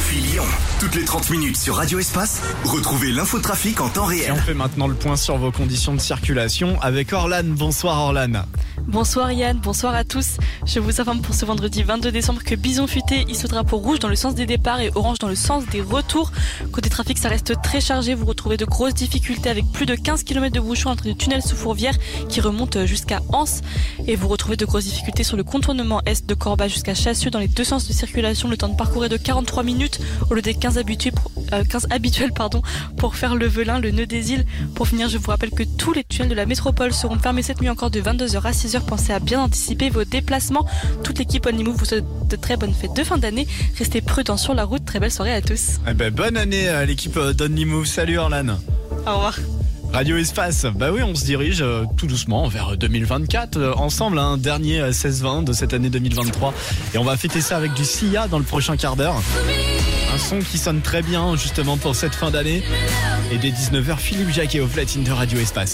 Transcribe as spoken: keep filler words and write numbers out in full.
Depuis Lyon, toutes les trente minutes sur Radio Espace, retrouvez l'infotrafic en temps réel. Et on fait maintenant le point sur vos conditions de circulation avec Orlan. Bonsoir Orlan. Bonsoir Yann, bonsoir à tous. Je vous informe pour ce vendredi vingt-deux décembre que Bison Futé hisse le drapeau rouge dans le sens des départs et orange dans le sens des retours. Côté trafic, ça reste très chargé. Vous retrouvez de grosses difficultés avec plus de quinze kilomètres de bouchons entre le tunnel sous Fourvière qui remonte jusqu'à Anse. Et vous retrouvez de grosses difficultés sur le contournement est de Corba jusqu'à Chassieux dans les deux sens de circulation. Le temps de parcours est de quarante-trois minutes au lieu des quinze habitués pour, euh, quinze habituels pardon, pour faire le Velin, le nœud des îles. Pour finir, je vous rappelle que tous les tunnels de la métropole seront fermés cette nuit encore de vingt-deux heures à six heures. Pensez à bien anticiper vos déplacements. Toute l'équipe Only Move vous souhaite de très bonnes fêtes de fin d'année. Restez prudents sur la route. Très belle soirée à tous. Eh ben, bonne année à l'équipe d'Only Move. Salut Orlan. Au revoir. Radio Espace, bah oui, on se dirige euh, tout doucement vers deux mille vingt-quatre euh, ensemble, un hein, dernier euh, seize vingt de cette année deux mille vingt-trois, et on va fêter ça avec du Sia dans le prochain quart d'heure. Un son qui sonne très bien justement pour cette fin d'année. Et dès dix-neuf heures, Philippe Jacquet au platine de Radio Espace.